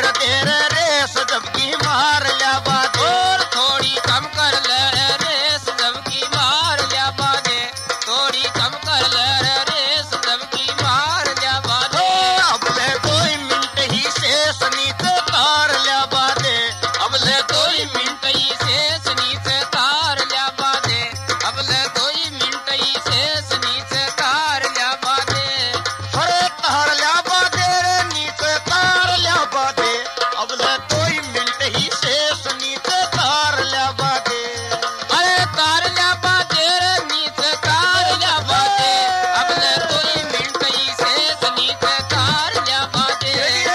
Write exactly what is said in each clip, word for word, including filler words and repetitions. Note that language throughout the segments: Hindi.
कर दे रे रेस जबकि मार लिया बादे और थोड़ी कम कर ले रे रेस जबकि मार लिया बादे थोड़ी कम कर ले रे रेस जबकि मार लिया बादे अब ले दो मिनट ही शेष नीचे तार लिया बादे अब ले दो मिनट ही शेष नीचे तार लिया बादे अब ले दो मिनट ही शेष नीचे तार लिया बादे अरे तार लिया बादे रे नीचे तार लिया बादे अब ले दो मिनट ही शेष नीचे तार लिया बादे अरे तार लिया बादे रे नीचे तार लिया बादे अब ले दो मिनट ही शेष नीचे तार लिया बादे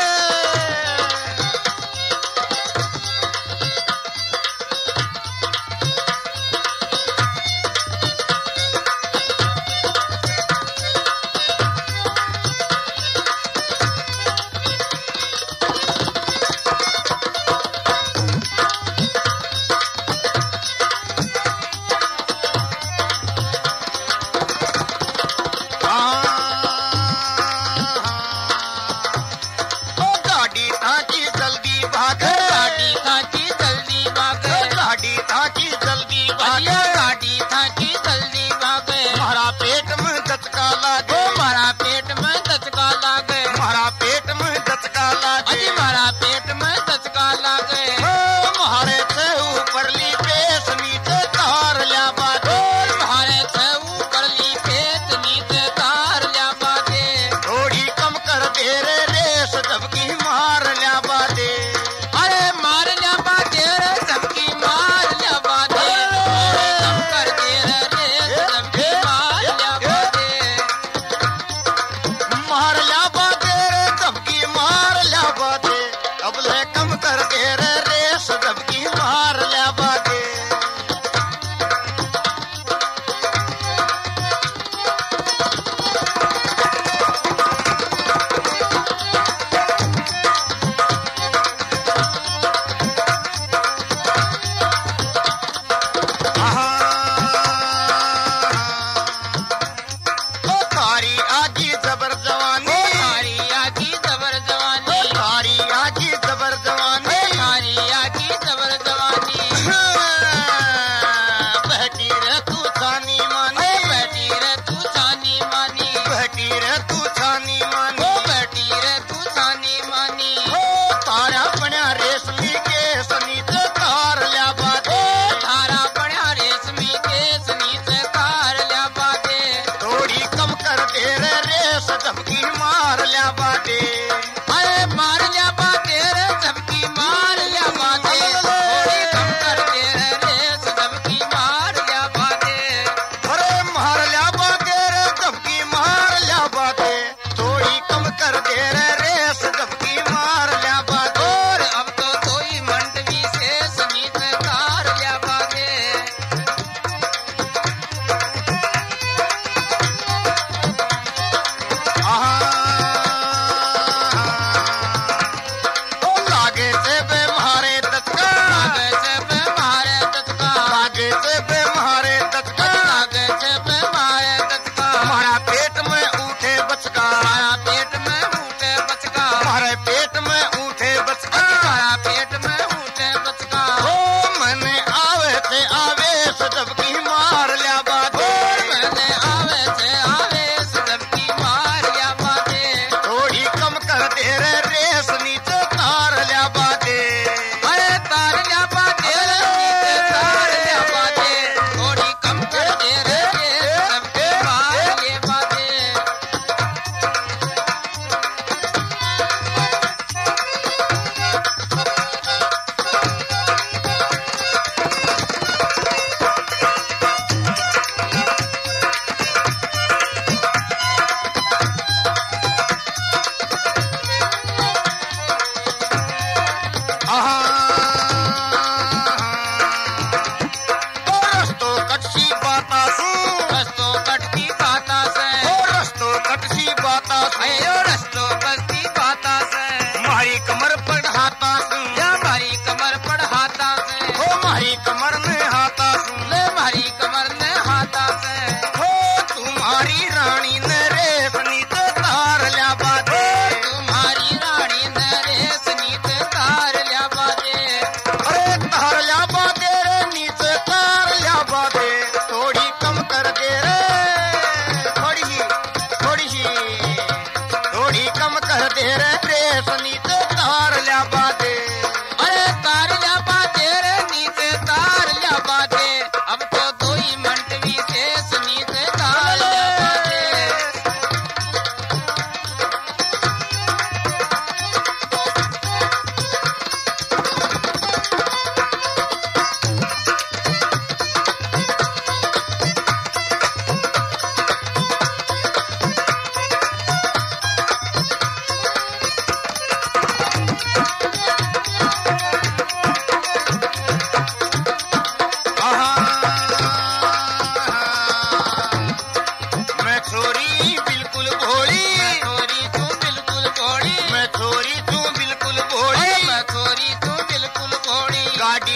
ओ गाड़ी ताकि जल्दी भागे गाड़ी थाकी जल्दी भागे गाड़ी ताकि जल्दी भागे अरे गाड़ी थाकी जल्दी भागे हमारा पेट में दचका लागे ओ मारा पेट में दचका लागे हमारा पेट में दचका लागे अजी मारा पेट में दचका लागे ओ महारे से ऊपर ली पेश नीचे तार लिया बादे तुम्हारे थे ऊपर ली पेट नीचे तार लिया बादे थोड़ी कम कर दे रे रेस जबकि मार लिया बादे अरे मार लिया बादे रे सबकी मार लिया बादे थोड़ी कम कर दे रे रे सबकी मार लिया बादे मार लिया बादे रे जबकि मार लिया बादे अब ले कम कर दे रे रेस जबकि मार लिया बादे ओ थारी आजी जबर जवानी थारी आजी जबर जवानी थारी आजी जबर जवानी थारी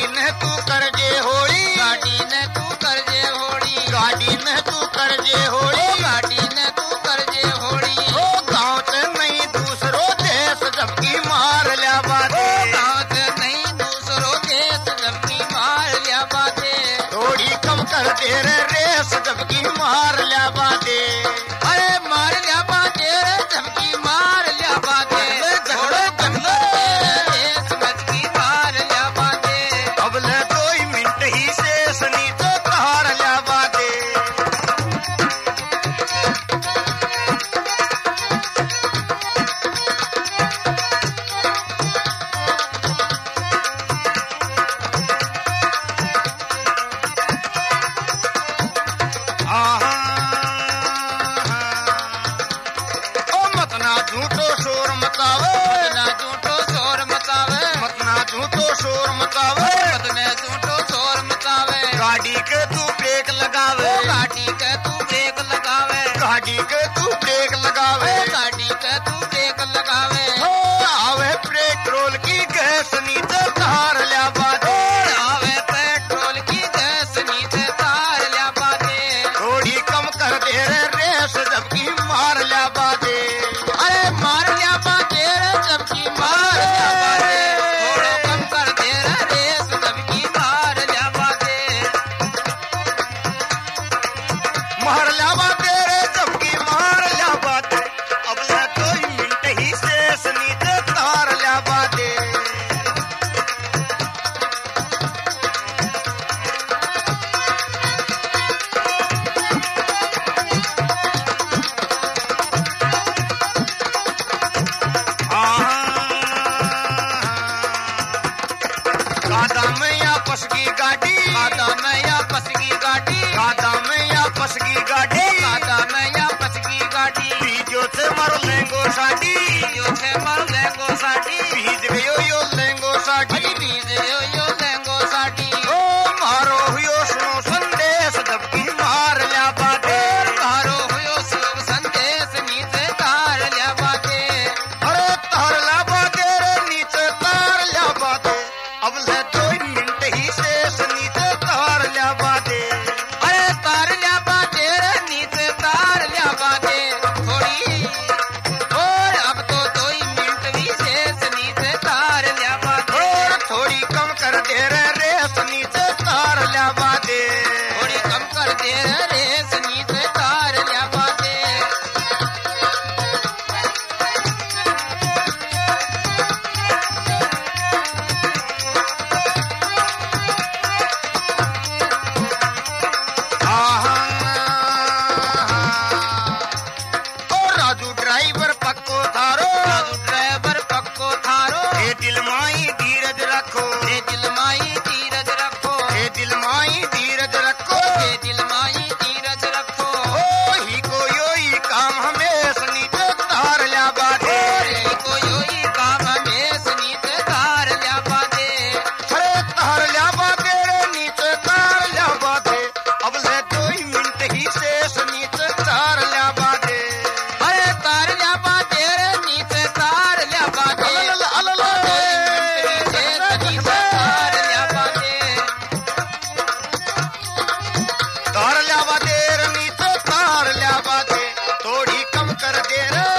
ने तू करजे होली गाड़ी ने तू करजे होड़ी गाड़ी ने तू करजे होली गाड़ी ने तू करजे होड़ी ओ गाँव से नहीं दूसरो देश जबकि मार लिया बाते गाँव से नहीं दूसरो देश जबकि मार लिया बाते थोड़ी कम कर दे रे रेस जबकि मार लिया बाते अरे मार लिया बाते जबकि मार लिया बाते झगड़े गंदा देश जबकि मार लिया बाते अब ले दो ही मिनट ही शेष नीचे तार लिया बाते आहा ओ मत ना झूठो शोर मचावे ना झूठो शोर मचावे मत ना झूठो शोर मचावे ने झूठो शोर मचावे गाड़ी के तू ब्रेक लगावे गाड़ी के तू ब्रेक लगावे गाड़ी के तू ब्रेक लगावे गाड़ी के तू ब्रेक लगावे हो आवे पेट्रोल की गैस नीचे तार लिया बाते आवे पेट्रोल की गैस नीचे तार लिया बाते थोड़ी कम कर दे रे रेस जबकि मार लिया बाते अरे मार लिया बाते जबकि मार लिया बाते थोड़ो कम कर दे रे रेस जबकि मार लिया बाते मार लिया बाते रे जबकि मार लिया बाते अब ले दो ही मिनट ही शेष नीचे तार लिया बाते कादा में या पसगी गाड़ी कादा में या पसगी गाड़ी कादा में या पसगी गाड़ी कादा में या पसगी गाड़ी बीजो से मर लेंगो साड़ी यो छे मर लेंगो साड़ी बीज गयो यो लेंगो साड़ी अजी बीज यो यो लेंगो साड़ी ओ मारो हुयो सुनो संदेश जबकि मार लिया बाते मारो हुयो शुभ संदेश नीचे तार लिया बाते अरे तार लिया बाते रे नीचे तार लिया बाते अब ले दो ही मिनट ही शेष नीचे तार लिया बाते अरे तार लिया बाते नीचे तार लिया बाते थोड़ी और अब तो दो ही मिनट भी शेष नीचे तार लिया बाते और थोड़ी कम कर दे रे रेस नीचे तार लिया बाते थोड़ी कम कर दे रेस नीचे तार लिया बाते ओ राजू ड्राइवर पक्को थारो राजू ड्राइवर पक्को थारो ए दिल माई धीरज रखो ए दिल माई धीरज रखो ए दिल माई धीरज रखो ए दिल माई धीरज रखो ओ ही को यो ही काम हमेश नीचे तार लिया बाते ई को यो ही काम हमेश नीचे तार लिया बाते अरे तार लिया बाते रे नीचे तार लिया बाते अब ले दो ही मिनट ही शेष नीचे तार लिया बाते अरे तार लिया बाते नीचे तार लिया बाते अलल अलल नीचे तार लिया बाते तार लिया बाते रे नीचे तार लिया बाते थोड़ी कम कर दे रे